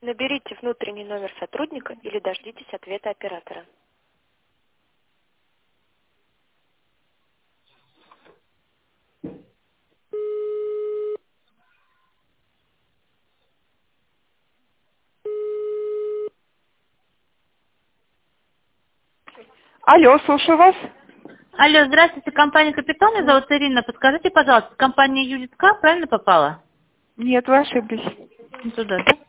Наберите внутренний номер сотрудника или дождитесь ответа оператора. Алло, слушаю вас. Алло, здравствуйте, компания «Капитал», меня зовут Ирина. Подскажите, пожалуйста, компания «Юлитка» правильно попала? Нет, вы ошиблись. Не туда, да?